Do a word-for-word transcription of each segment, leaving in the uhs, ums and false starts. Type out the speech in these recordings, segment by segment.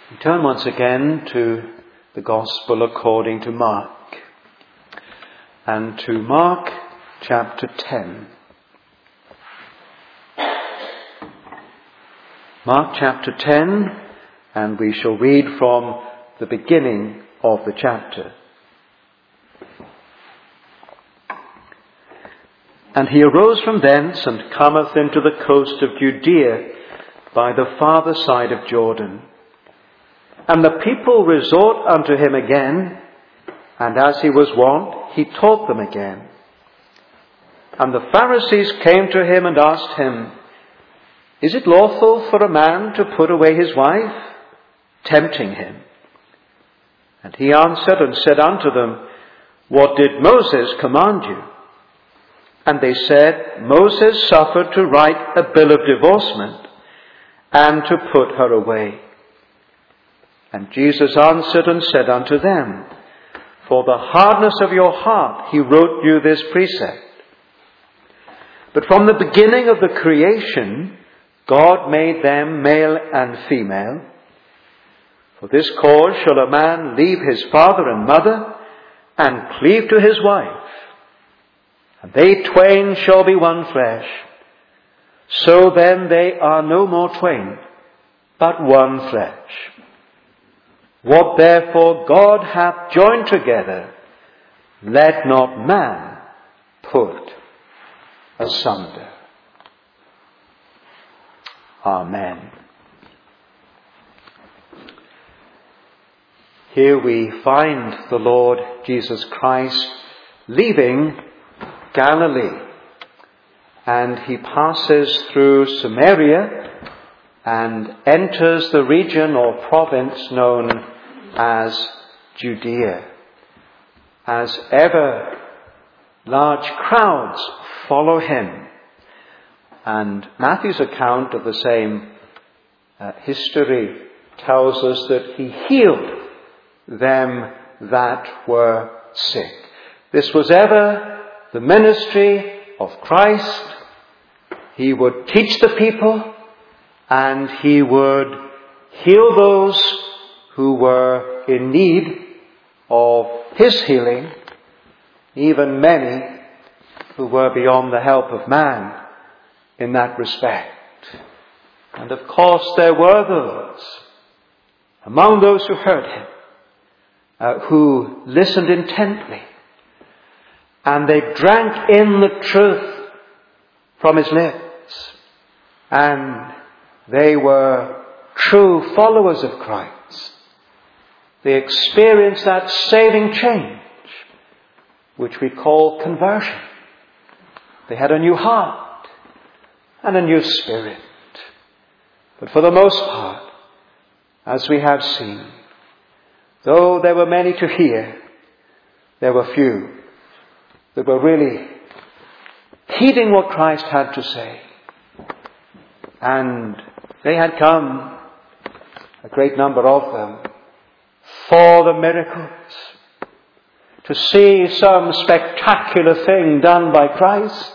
We turn once again to the Gospel according to Mark, and to Mark chapter ten. Mark chapter ten, and we shall read from the beginning of the chapter. And he arose from thence, and cometh into the coast of Judea by the farther side of Jordan. And the people resort unto him again, and as he was wont, he taught them again. And the Pharisees came to him and asked him, Is it lawful for a man to put away his wife? Tempting him. And he answered and said unto them, What did Moses command you? And they said, Moses suffered to write a bill of divorcement, and to put her away. And Jesus answered and said unto them, For the hardness of your heart he wrote you this precept. But from the beginning of the creation, God made them male and female. For this cause shall a man leave his father and mother, and cleave to his wife, and they twain shall be one flesh. So then they are no more twain, but one flesh. What therefore God hath joined together, let not man put asunder. Amen. Here we find the Lord Jesus Christ leaving Galilee, and he passes through Samaria and enters the region or province known as Judea. As ever, large crowds follow him, and Matthew's account of the same uh, history tells us that he healed them that were sick. This was ever the ministry of Christ. He would teach the people, and he would heal those who were in need of his healing, even many who were beyond the help of man in that respect. And of course there were those among those who heard him, uh, who listened intently, and they drank in the truth from his lips, and they were true followers of Christ. They experienced that saving change, which we call conversion. They had a new heart and a new spirit. But for the most part, as we have seen, though there were many to hear, there were few that were really heeding what Christ had to say. And they had come, a great number of them, for the miracles, to see some spectacular thing done by Christ.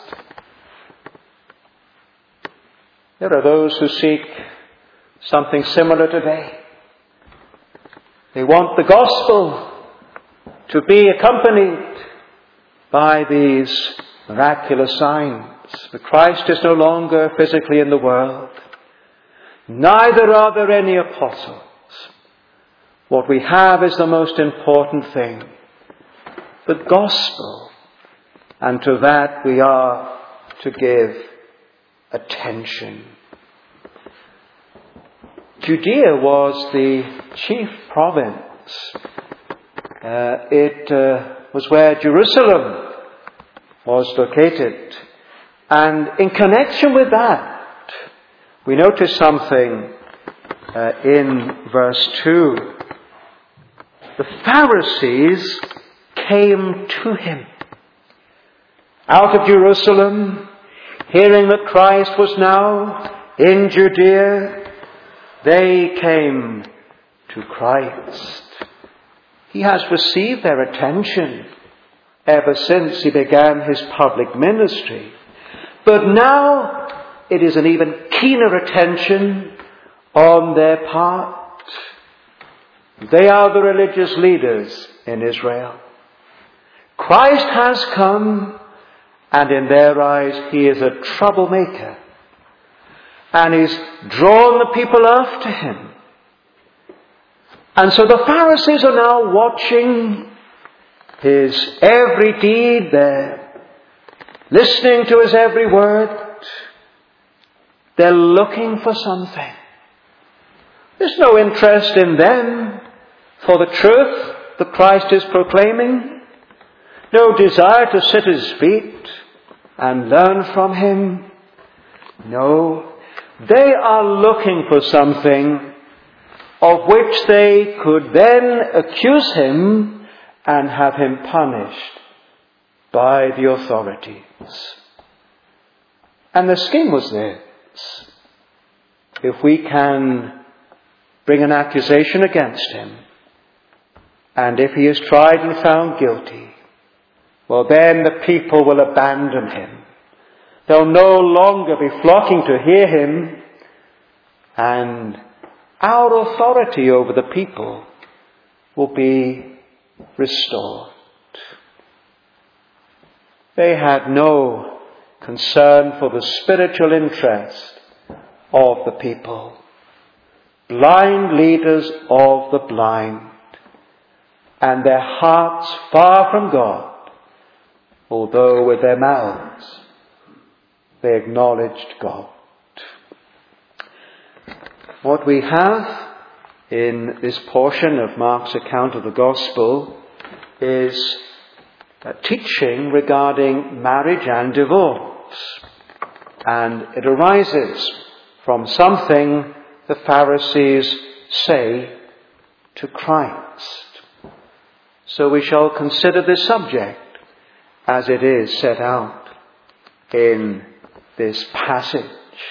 There are those who seek something similar today. They want the gospel to be accompanied by these miraculous signs. But Christ is no longer physically in the world. Neither are there any apostles. What we have is the most important thing, the gospel. And to that we are to give attention. Judea was the chief province. Uh, it uh, was where Jerusalem was located. And in connection with that, we notice something uh, in verse two. The Pharisees came to him out of Jerusalem, hearing that Christ was now in Judea. They came to Christ. He has received their attention ever since he began his public ministry. But now it is an even keener attention on their part. They are the religious leaders in Israel. Christ has come, and in their eyes he is a troublemaker. And he's drawn the people after him. And so the Pharisees are now watching his every deed. They're listening to his every word. They're looking for something. There's no interest in them for the truth that Christ is proclaiming. No desire to sit at his feet and learn from him. No, they are looking for something of which they could then accuse him and have him punished by the authorities. And the scheme was this. If we can bring an accusation against him, and if he is tried and found guilty, well, then the people will abandon him. They'll no longer be flocking to hear him, and our authority over the people will be restored. They had no concern for the spiritual interest of the people. Blind leaders of the blind, and their hearts far from God, although with their mouths they acknowledged God. What we have in this portion of Mark's account of the Gospel is a teaching regarding marriage and divorce. And it arises from something the Pharisees say to Christ. So we shall consider this subject as it is set out in this passage.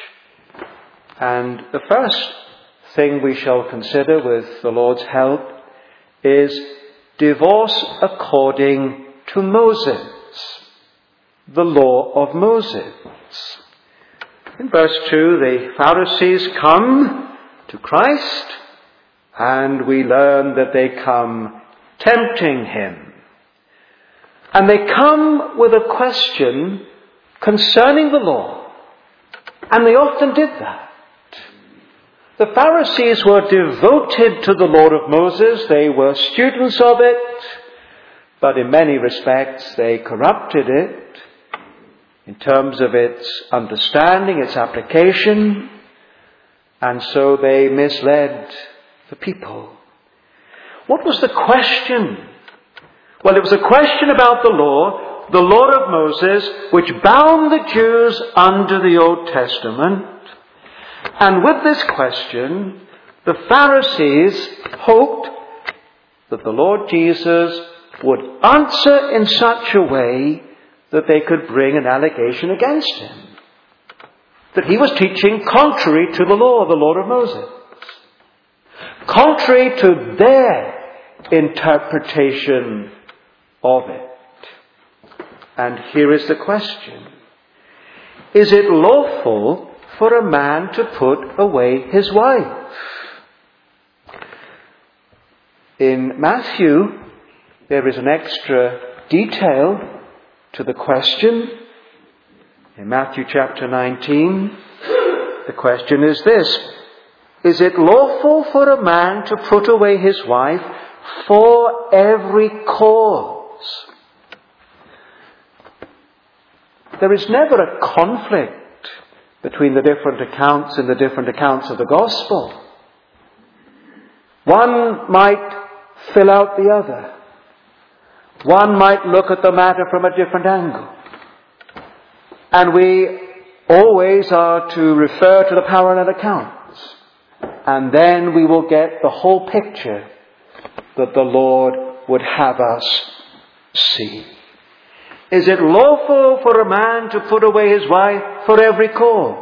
And the first thing we shall consider with the Lord's help is divorce according to Moses, the law of Moses. In verse two, the Pharisees come to Christ, and we learn that they come tempting him. And they come with a question concerning the law. And they often did that. The Pharisees were devoted to the law of Moses. They were students of it. But in many respects, they corrupted it in terms of its understanding, its application. And so they misled the people. What was the question? Well, it was a question about the law, the law of Moses, which bound the Jews under the Old Testament. And with this question, the Pharisees hoped that the Lord Jesus would answer in such a way that they could bring an allegation against him. That he was teaching contrary to the law, the law of Moses. Contrary to their interpretation of it. And here is the question. Is it lawful for a man to put away his wife? In Matthew, there is an extra detail to the question. In Matthew chapter nineteen, the question is this: is it lawful for a man to put away his wife for every cause? There is never a conflict between the different accounts in the different accounts of the gospel. One might fill out the other. One might look at the matter from a different angle. And we always are to refer to the parallel accounts. And then we will get the whole picture that the Lord would have us see. Is it lawful for a man to put away his wife for every cause?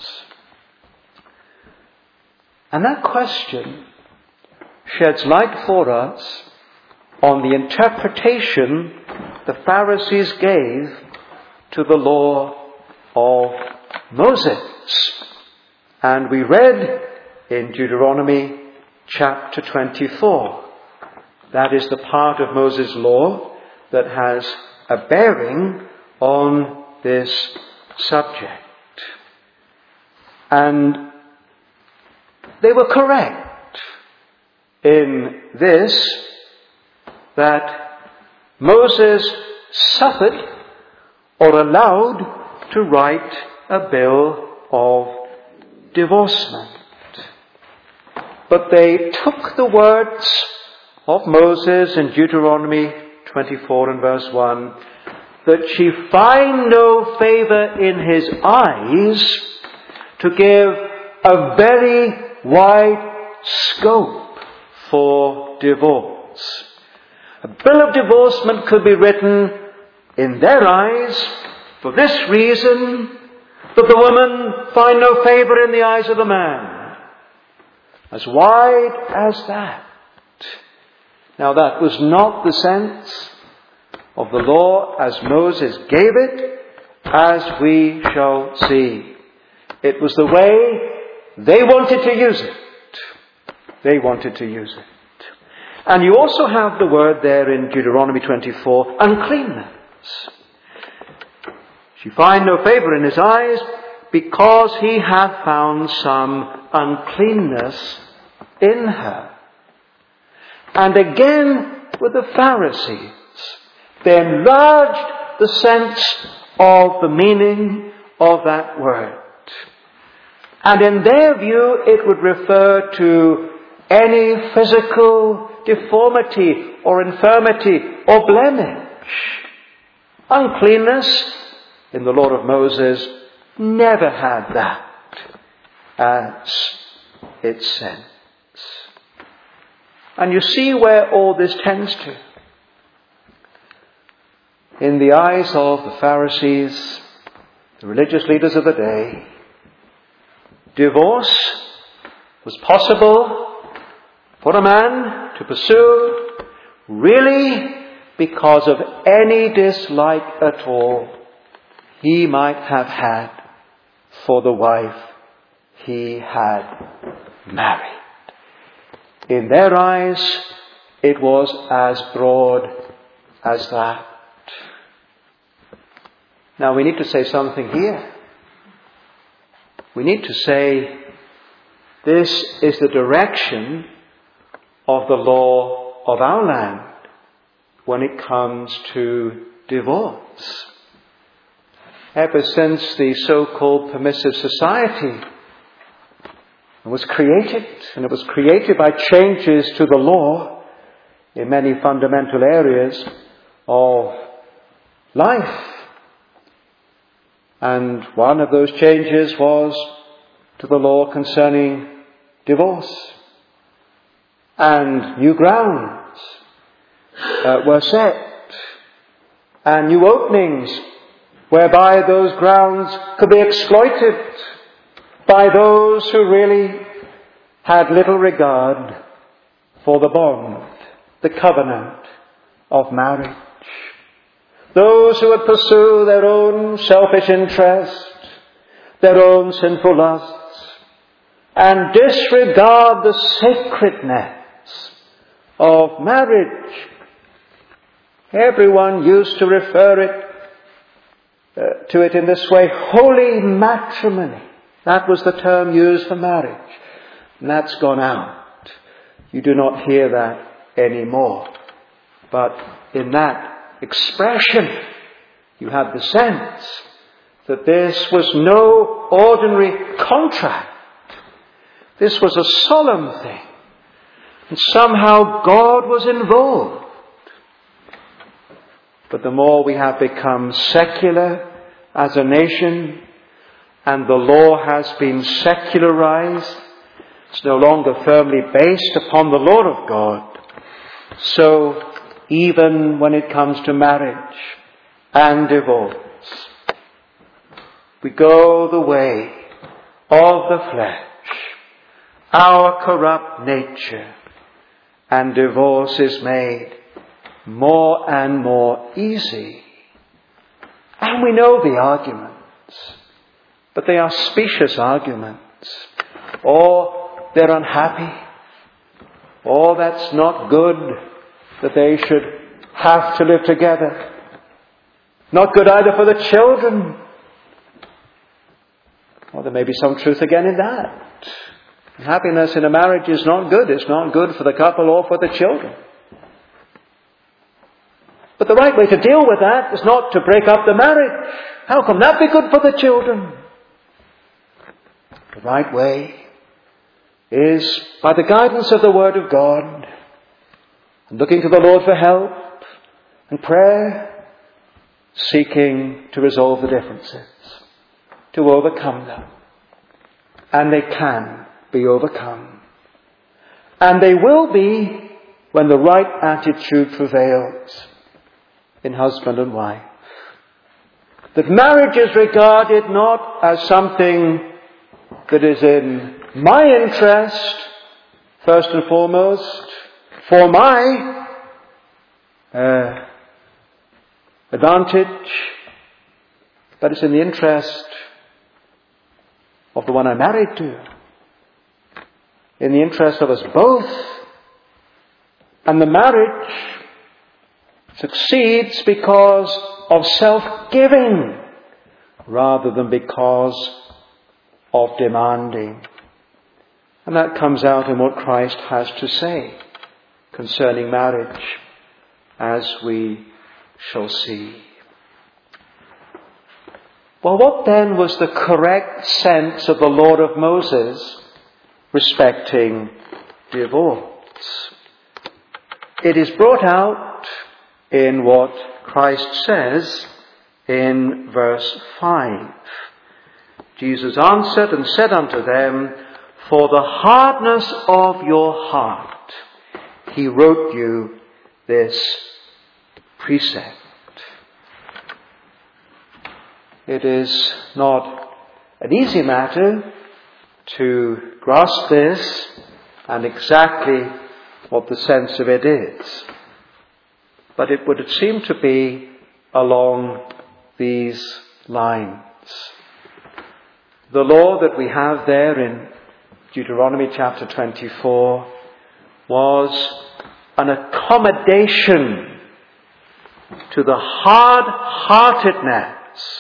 And that question sheds light for us on the interpretation the Pharisees gave to the law of Moses. And we read in Deuteronomy chapter twenty-four. That is the part of Moses' law that has a bearing on this subject. And they were correct in this, that Moses suffered or allowed to write a bill of divorcement. But they took the words of Moses in Deuteronomy twenty-four and verse one, that she find no favour in his eyes, to give a very wide scope for divorce. A bill of divorcement could be written in their eyes for this reason, that the woman find no favour in the eyes of the man. As wide as that. Now that was not the sense of the law as Moses gave it, as we shall see. It was the way they wanted to use it. They wanted to use it. And you also have the word there in Deuteronomy twenty-four, uncleanness. She find no favour in his eyes, because he hath found some uncleanness in her. And again with the Pharisees, they enlarged the sense of the meaning of that word. And in their view, it would refer to any physical deformity or infirmity or blemish. Uncleanness in the law of Moses never had that as its sense. And you see where all this tends to. In the eyes of the Pharisees, the religious leaders of the day, divorce was possible for a man to pursue really because of any dislike at all he might have had for the wife he had married. In their eyes, it was as broad as that. Now we need to say something here. We need to say, this is the direction of the law of our land when it comes to divorce. Ever since the so-called permissive society was created, and it was created by changes to the law in many fundamental areas of life. And one of those changes was to the law concerning divorce. And new grounds uh, were set, and new openings whereby those grounds could be exploited by those who really had little regard for the bond, the covenant of marriage. Those who would pursue their own selfish interest, their own sinful lusts, and disregard the sacredness of marriage. Everyone used to refer it uh, to it in this way, holy matrimony. That was the term used for marriage. And that's gone out. You do not hear that anymore. But in that expression, you have the sense that this was no ordinary contract. This was a solemn thing. And somehow God was involved. But the more we have become secular as a nation, and the law has been secularized, it's no longer firmly based upon the law of God. So, even when it comes to marriage and divorce, we go the way of the flesh, our corrupt nature, and divorce is made more and more easy. And we know the arguments, but they are specious arguments, or they're unhappy, Oh, that's not good that they should have to live together. Not good either for the children. Well, there may be some truth again in that. Happiness in a marriage is not good. It's not good for the couple or for the children. But the right way to deal with that is not to break up the marriage. How can that be good for the children? The right way is by the guidance of the Word of God, and looking to the Lord for help and prayer, seeking to resolve the differences, to overcome them. And they can be overcome. And they will be when the right attitude prevails in husband and wife. That marriage is regarded not as something that is in my interest, first and foremost, for my uh, advantage, but it's in the interest of the one I'm married to, in the interest of us both. And the marriage succeeds because of self-giving rather than because of demanding. And that comes out in what Christ has to say concerning marriage, as we shall see. Well, what then was the correct sense of the law of Moses respecting divorce? It is brought out in what Christ says in verse five. Jesus answered and said unto them, For the hardness of your heart he wrote you this precept. It is not an easy matter to grasp this and exactly what the sense of it is. But it would seem to be along these lines. The law that we have there in Deuteronomy chapter twenty-four was an accommodation to the hard-heartedness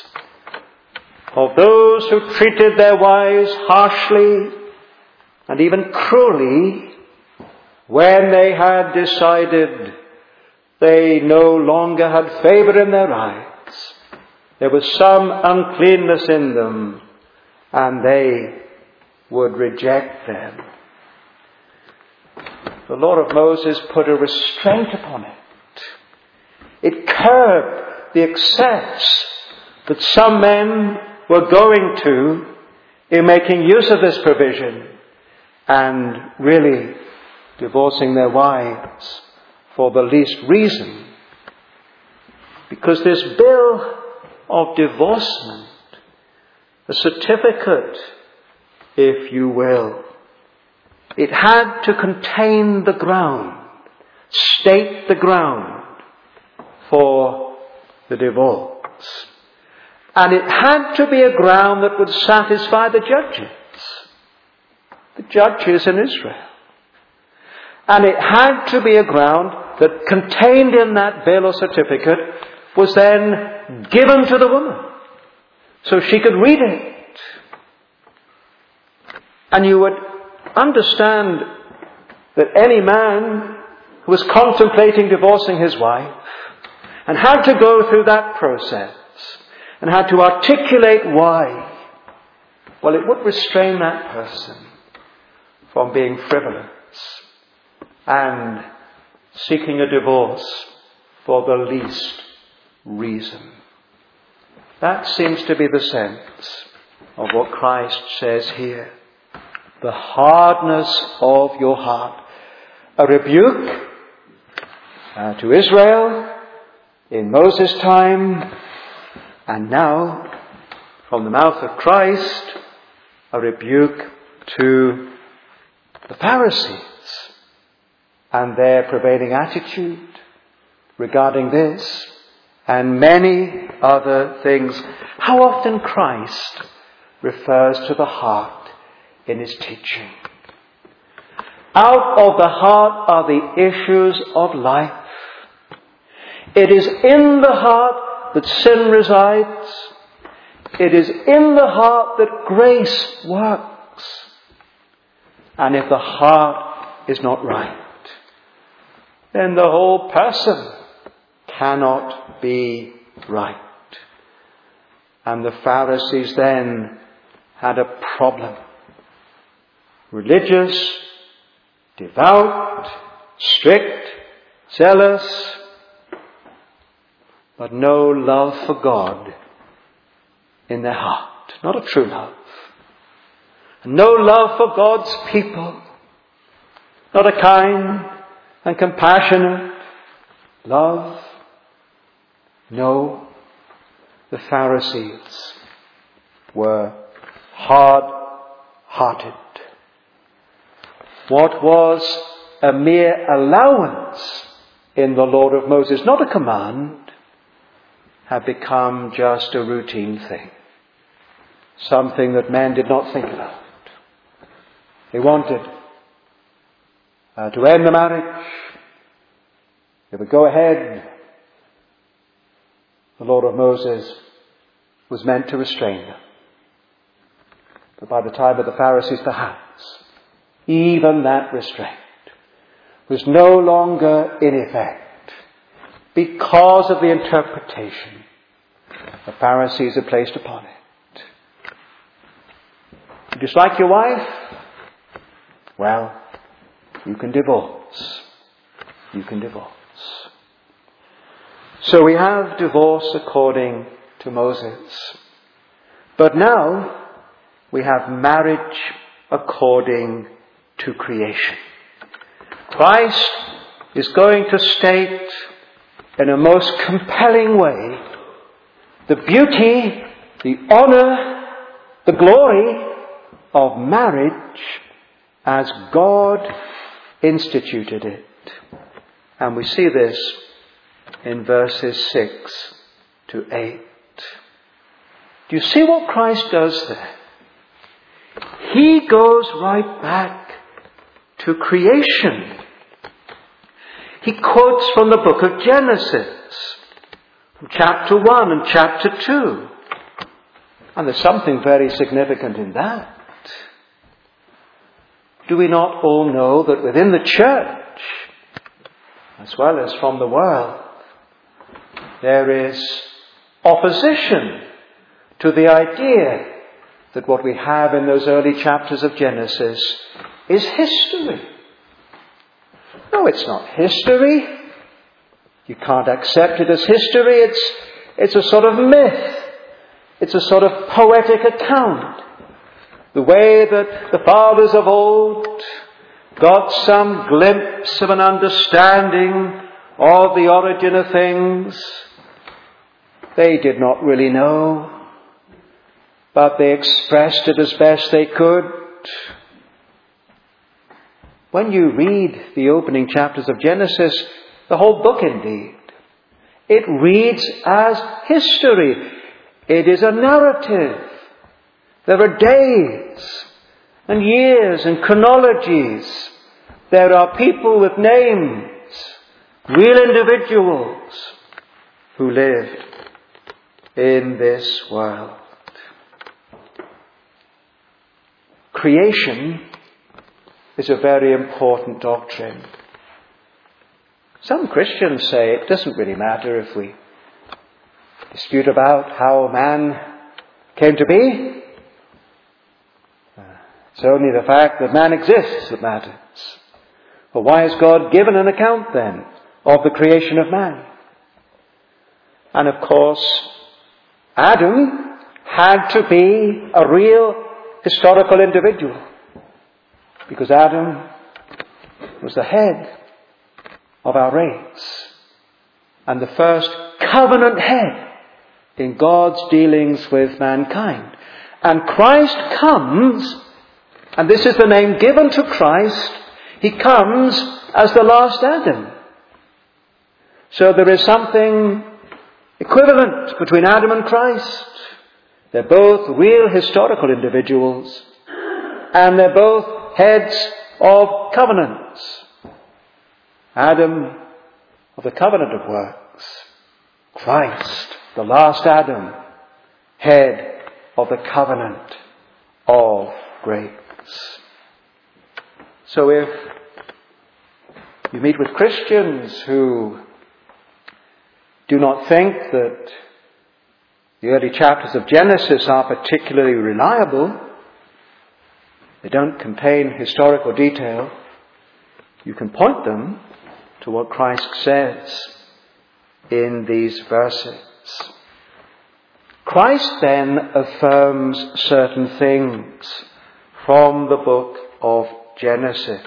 of those who treated their wives harshly and even cruelly when they had decided they no longer had favour in their eyes. There was some uncleanness in them, and they would reject them. The law of Moses put a restraint upon it. It curbed the excess that some men were going to in making use of this provision and really divorcing their wives for the least reason. Because this bill of divorcement, a certificate, if you will, it had to contain the ground, state the ground for the divorce. And it had to be a ground that would satisfy the judges, the judges in Israel. And it had to be a ground that contained in that bill or certificate was then given to the woman so she could read it. And you would understand that any man who was contemplating divorcing his wife and had to go through that process and had to articulate why, well, it would restrain that person from being frivolous and seeking a divorce for the least reason. That seems to be the sense of what Christ says here. The hardness of your heart. A rebuke uh, to Israel in Moses' time, and now, from the mouth of Christ, a rebuke to the Pharisees and their prevailing attitude regarding this and many other things. How often Christ refers to the heart in his teaching. Out of the heart are the issues of life. It is in the heart that sin resides. It is in the heart that grace works. And if the heart is not right, then the whole person cannot be right. And the Pharisees then had a problem. Religious, devout, strict, zealous, but no love for God in their heart. Not a true love. No love for God's people. Not a kind and compassionate love. No, the Pharisees were hard-hearted. What was a mere allowance in the law of Moses, not a command, had become just a routine thing. Something that men did not think about. They wanted uh, to end the marriage. They would go ahead. The law of Moses was meant to restrain them. But by the time of the Pharisees, perhaps, even that restraint was no longer in effect because of the interpretation the Pharisees had placed upon it. You dislike your wife? Well, you can divorce. You can divorce. So we have divorce according to Moses. But now we have marriage according to creation. Christ is going to state in a most compelling way the beauty, the honor, the glory of marriage as God instituted it. And we see this in verses six to eight. Do you see what Christ does there? He goes right back to creation. He quotes from the book of Genesis, from chapter one and chapter two. And there's something very significant in that. Do we not all know that within the church, as well as from the world, there is opposition to the idea that what we have in those early chapters of Genesis is history? No, it's not history. You can't accept it as history. It's, it's a sort of myth. It's a sort of poetic account. The way that the fathers of old got some glimpse of an understanding of the origin of things. They did not really know, but they expressed it as best they could. When you read the opening chapters of Genesis, the whole book indeed, it reads as history. It is a narrative. There are days and years and chronologies. There are people with names, real individuals who lived in this world. Creation is a very important doctrine. Some Christians say it doesn't really matter if we dispute about how man came to be. It's only the fact that man exists that matters. But why has God given an account then of the creation of man? And of course, Adam had to be a real historical individual, because Adam was the head of our race and the first covenant head in God's dealings with mankind. And Christ comes, and this is the name given to Christ, he comes as the last Adam. So there is something equivalent between Adam and Christ. They're both real historical individuals, and they're both heads of covenants. Adam of the covenant of works. Christ, the last Adam, head of the covenant of grace. So if you meet with Christians who do not think that the early chapters of Genesis are particularly reliable, they don't contain historical detail, you can point them to what Christ says in these verses. Christ then affirms certain things from the book of Genesis.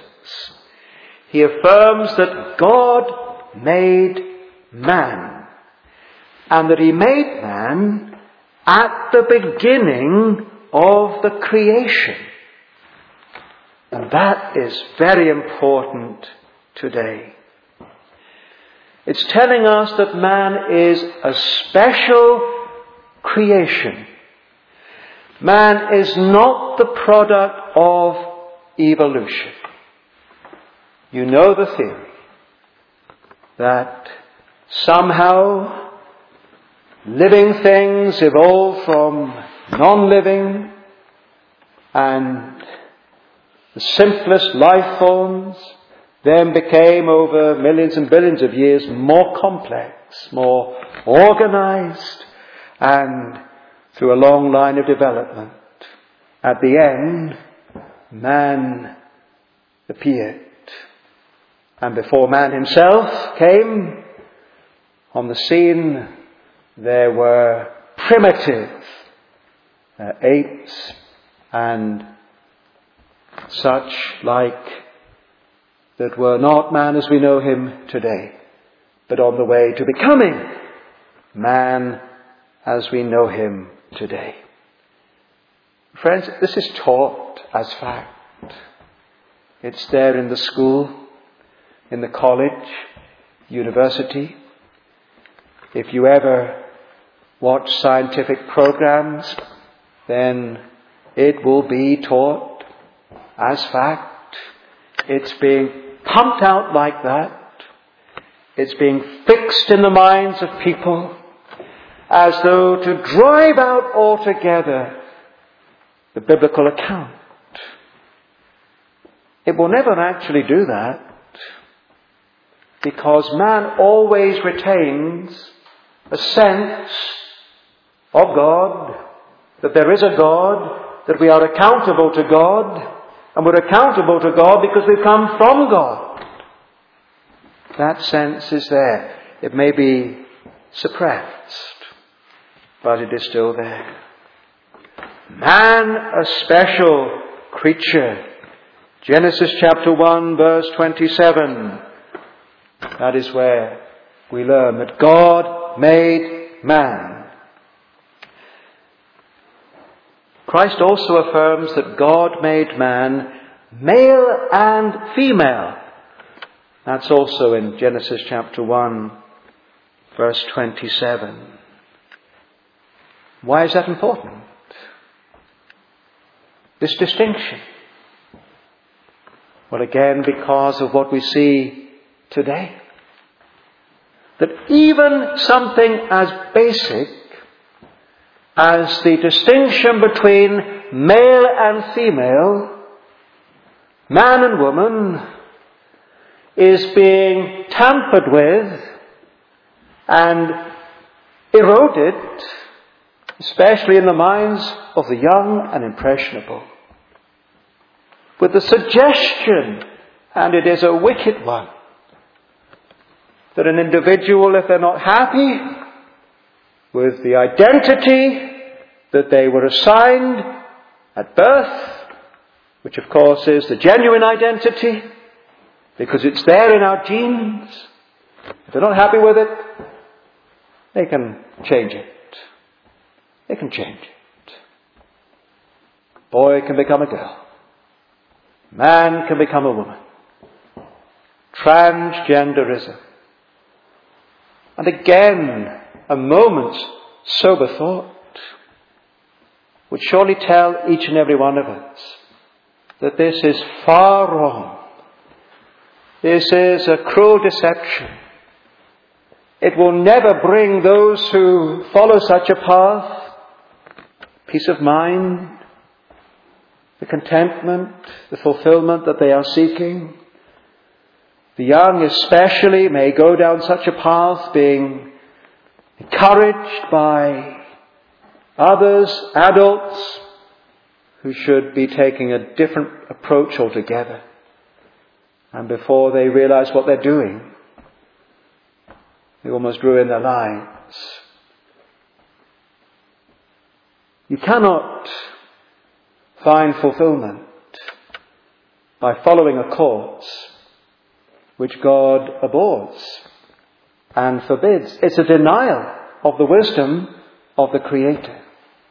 He affirms that God made man, and that he made man at the beginning of the creation. And that is very important today. It's telling us that man is a special creation. Man is not the product of evolution. You know the theory that somehow living things evolve from non-living, and the simplest life forms then became, over millions and billions of years, more complex, more organized, and through a long line of development, at the end, man appeared. And before man himself came on the scene, there were primitive uh, apes and such like that were not man as we know him today, but on the way to becoming man as we know him today. Friends, this is taught as fact. It's there in the school, in the college, university. If you ever watch scientific programs, then it will be taught as fact. It's being pumped out like that. It's being fixed in the minds of people as though to drive out altogether the biblical account. It will never actually do that, because man always retains a sense of God, that there is a God, that we are accountable to God, and we're accountable to God because we've come from God. That sense is there. It may be suppressed, but it is still there. Man, a special creature. Genesis chapter one, verse twenty-seven. That is where we learn that God made man. Christ also affirms that God made man male and female. That's also in Genesis chapter one, verse twenty-seven. Why is that important? This distinction. Well, again, because of what we see today. That even something as basic as the distinction between male and female, man and woman, is being tampered with and eroded, especially in the minds of the young and impressionable, with the suggestion, and it is a wicked one, that an individual, if they're not happy with the identity that they were assigned at birth, which of course is the genuine identity, because it's there in our genes, if they're not happy with it, they can change it. They can change it. Boy can become a girl. Man can become a woman. Transgenderism. And again, a moment's sober thought would surely tell each and every one of us that this is far wrong. This is a cruel deception. It will never bring those who follow such a path peace of mind, the contentment, the fulfillment that they are seeking. The young especially may go down such a path being encouraged by others, adults, who should be taking a different approach altogether. And before they realize what they're doing, they almost ruin their lives. You cannot find fulfillment by following a course which God abhors and forbids. It's a denial of the wisdom of the Creator.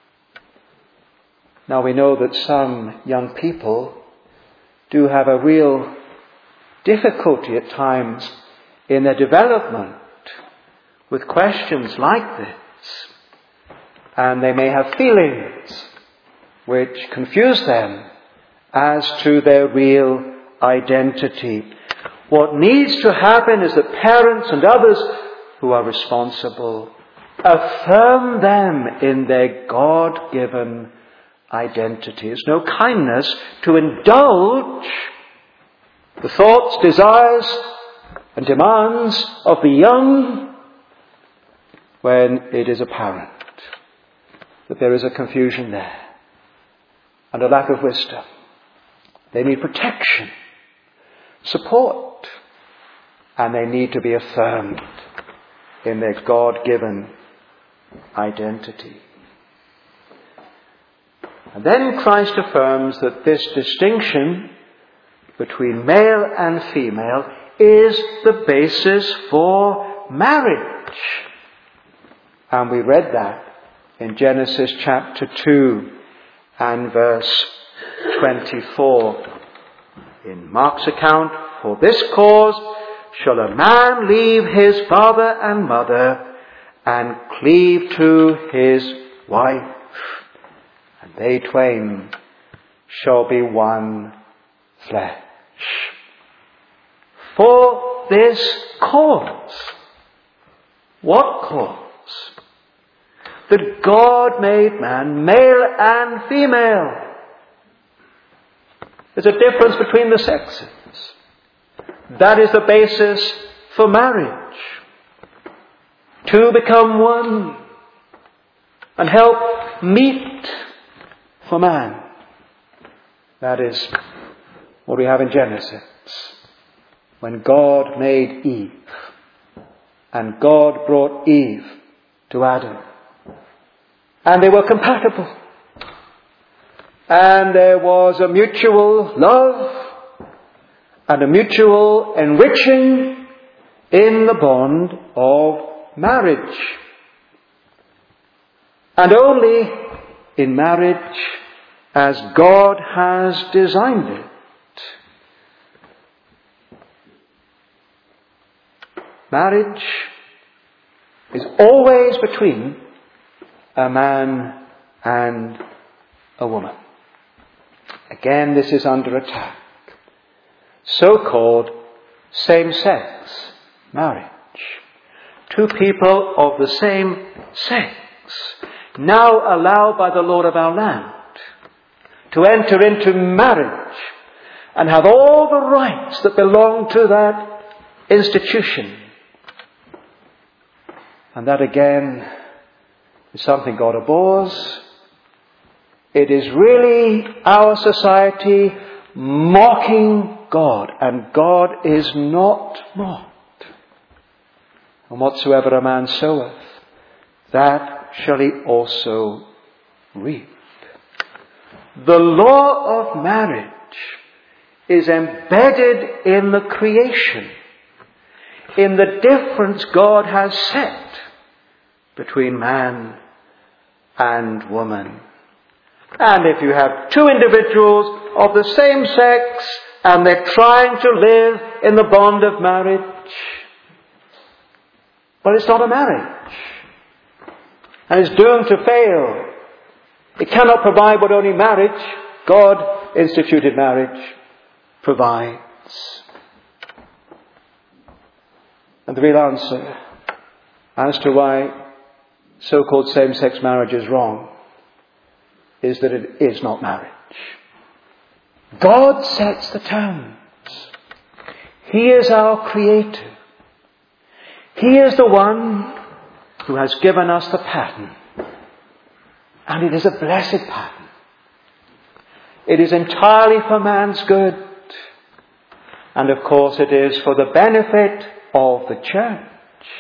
Now we know that some young people do have a real difficulty at times in their development with questions like this. And they may have feelings which confuse them as to their real identity. What needs to happen is that parents and others who are responsible affirm them in their God-given identity. It's no kindness to indulge the thoughts, desires, and demands of the young when it is apparent that there is a confusion there and a lack of wisdom. They need protection, support, and they need to be affirmed in their God-given identity. And then Christ affirms that this distinction between male and female is the basis for marriage. And we read that in Genesis chapter two and verse twenty-four. In Mark's account, for this cause shall a man leave his father and mother and cleave to his wife, and they twain shall be one flesh. For this cause. What cause? That God made man male and female. There's a difference between the sexes. That is the basis for marriage. Two become one and help meet for man. That is what we have in Genesis. When God made Eve and God brought Eve to Adam. And they were compatible. And there was a mutual love and a mutual enriching in the bond of marriage. And only in marriage as God has designed it. Marriage is always between a man and a woman. Again, this is under attack. So-called same-sex marriage. Two people of the same sex, now allowed by the Lord of our land to enter into marriage and have all the rights that belong to that institution. And that again is something God abhors. It is really our society mocking God, and God is not mocked. And whatsoever a man soweth, that shall he also reap. The law of marriage is embedded in the creation, in the difference God has set between man and woman. And if you have two individuals of the same sex and they're trying to live in the bond of marriage, but it's not a marriage. And it's doomed to fail. It cannot provide what only marriage, God instituted marriage provides. And the real answer as to why so-called same-sex marriage is wrong is that it is not marriage. God sets the terms. He is our creator. He is the one who has given us the pattern. And it is a blessed pattern. It is entirely for man's good. And of course it is for the benefit of the church.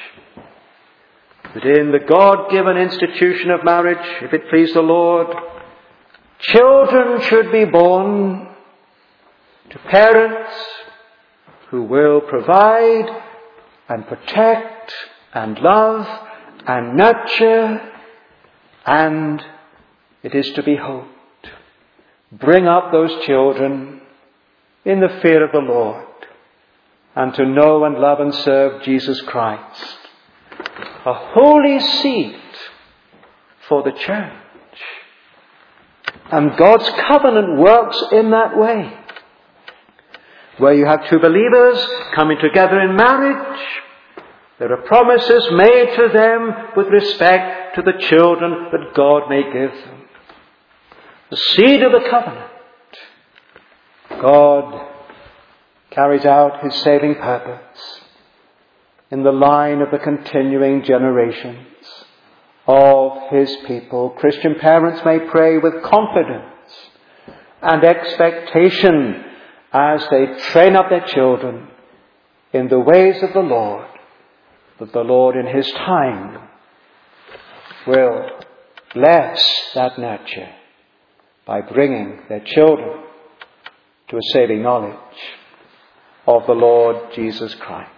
That in the God-given institution of marriage, if it please the Lord, children should be born to parents who will provide and protect and love and nurture, and it is to be hoped, bring up those children in the fear of the Lord and to know and love and serve Jesus Christ, a holy seed for the church. And God's covenant works in that way, where you have two believers coming together in marriage. There are promises made to them with respect to the children that God may give them. The seed of the covenant. God carries out his saving purpose in the line of the continuing generations of his people. Christian parents may pray with confidence and expectation as they train up their children in the ways of the Lord, that the Lord in his time will bless that nurture by bringing their children to a saving knowledge of the Lord Jesus Christ.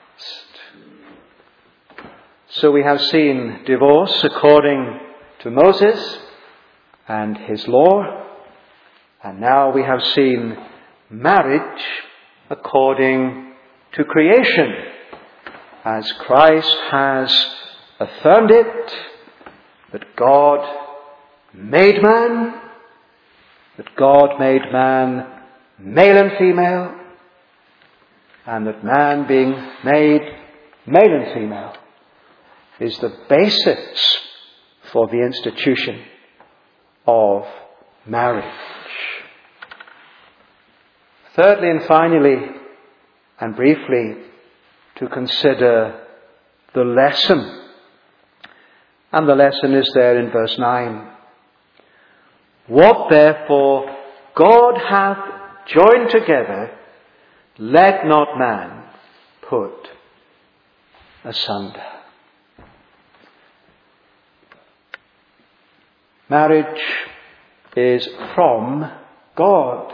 So we have seen divorce according to Moses and his law, and now we have seen marriage according to creation, as Christ has affirmed it, that God made man, that God made man male and female, and that man being made male and female is the basis for the institution of marriage. Thirdly and finally, and briefly, to consider the lesson. And the lesson is there in verse nine. What therefore God hath joined together, let not man put asunder. Marriage is from God.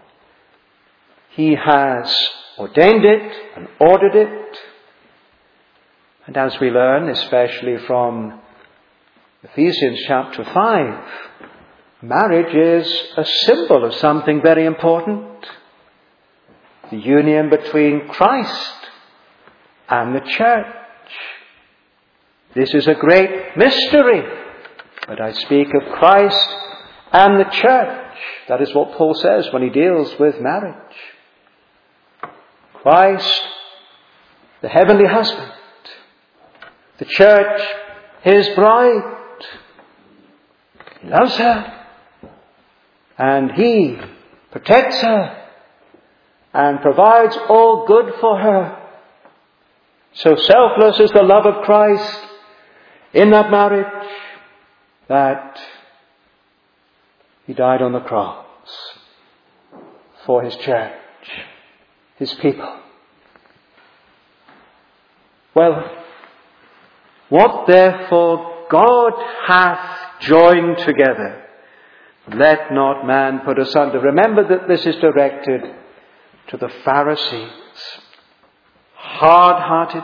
He has ordained it and ordered it. And as we learn, especially from Ephesians chapter five, marriage is a symbol of something very important. The union between Christ and the church. This is a great mystery. But I speak of Christ and the church. That is what Paul says when he deals with marriage. Christ, the heavenly husband. The church, his bride. He loves her. And he protects her. And provides all good for her. So selfless is the love of Christ in that marriage, that he died on the cross for his church, his people. Well, what therefore God hath joined together, let not man put asunder. Remember that this is directed to the Pharisees, hard-hearted,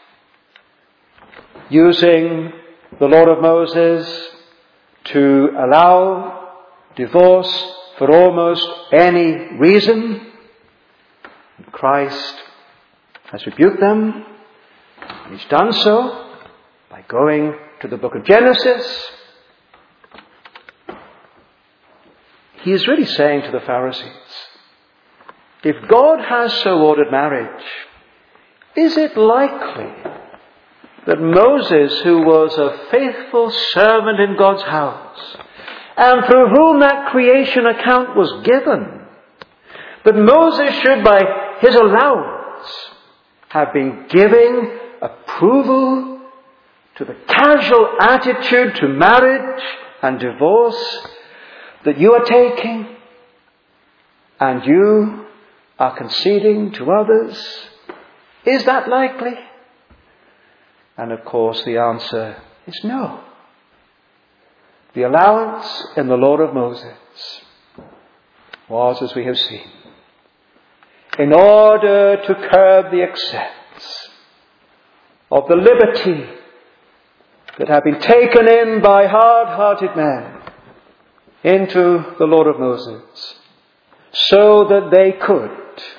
using the law of Moses to allow divorce for almost any reason. Christ has rebuked them. He's done so by going to the book of Genesis. he is really saying to the Pharisees, if God has so ordered marriage, is it likely that Moses, who was a faithful servant in God's house, and through whom that creation account was given, that Moses should, by his allowance, have been giving approval to the casual attitude to marriage and divorce that you are taking, and you are conceding to others? Is that likely? And of course the answer is no. The allowance in the law of Moses was, as we have seen, in order to curb the excess of the liberty that had been taken in by hard-hearted men into the law of Moses, so that they could,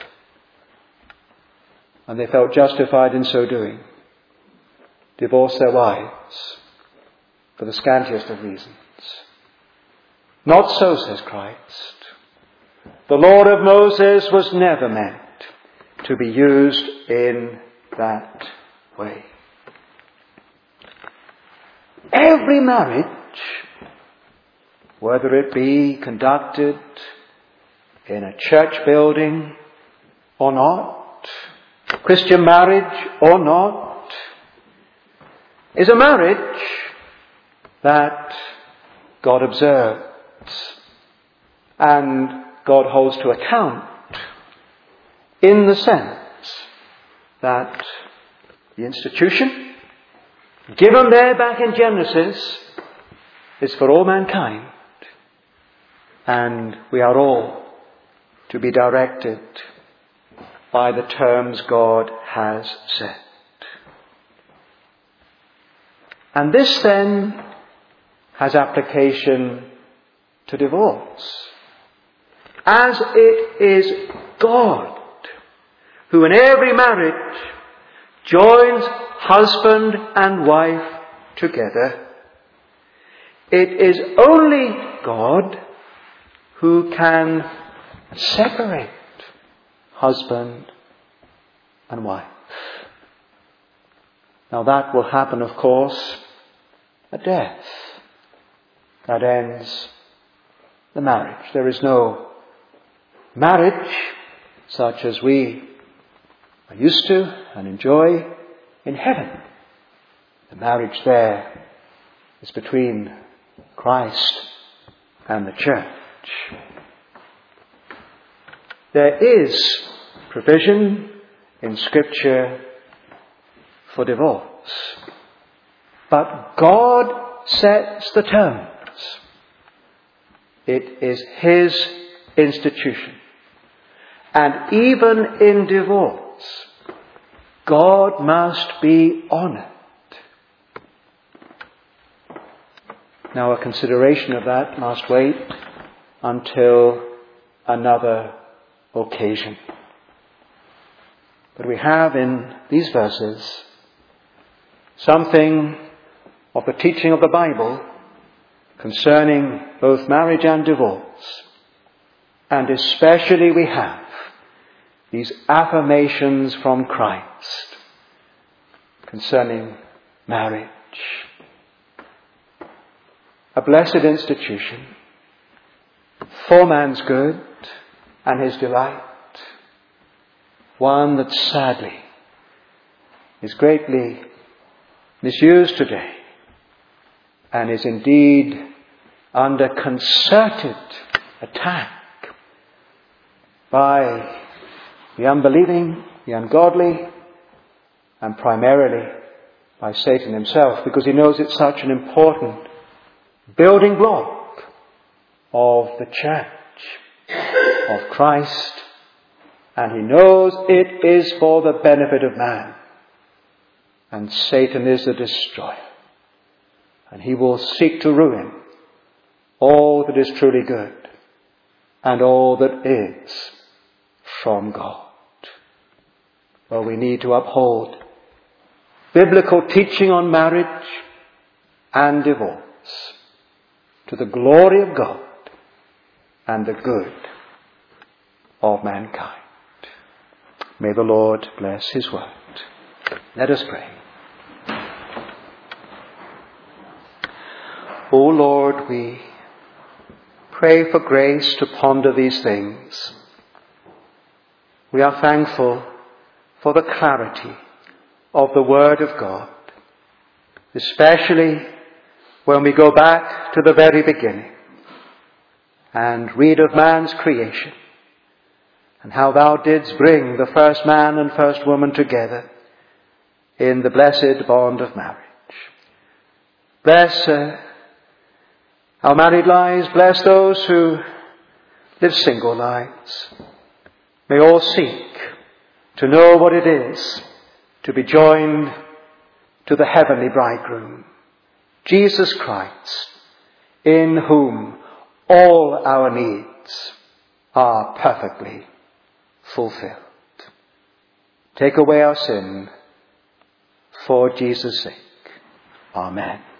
and they felt justified in so doing, divorce their wives for the scantiest of reasons. Not so, says Christ. The law of Moses was never meant to be used in that way. Every marriage, whether it be conducted in a church building or not, Christian marriage or not, is a marriage that God observes and God holds to account, in the sense that the institution given there back in Genesis is for all mankind, and we are all to be directed by the terms God has set. And this then has application to divorce, as it is God who in every marriage joins husband and wife together. It is only God who can separate husband and wife. Now that will happen, of course, at death. That ends the marriage. There is no marriage such as we are used to and enjoy in heaven. The marriage there is between Christ and the church. There is provision in Scripture for divorce, but God sets the terms. It is His institution. And even in divorce, God must be honoured. Now, a consideration of that must wait until another occasion. But we have in these verses something of the teaching of the Bible concerning both marriage and divorce. And especially we have these affirmations from Christ concerning marriage. A blessed institution for man's good and his delight. One that sadly is greatly misused today and is indeed under concerted attack by the unbelieving, the ungodly, and primarily by Satan himself, because he knows it's such an important building block of the church of Christ, and he knows it is for the benefit of man. And Satan is the destroyer, and he will seek to ruin all that is truly good and all that is from God. Well, we need to uphold biblical teaching on marriage and divorce to the glory of God and the good of mankind. May the Lord bless his word. Let us pray. O Lord, we pray for grace to ponder these things. We are thankful for the clarity of the Word of God, especially when we go back to the very beginning and read of man's creation and how thou didst bring the first man and first woman together in the blessed bond of marriage. Bless uh, our married lives, bless those who live single lives. May all seek to know what it is to be joined to the heavenly bridegroom, Jesus Christ, in whom all our needs are perfectly fulfilled. Take away our sin for Jesus' sake. Amen.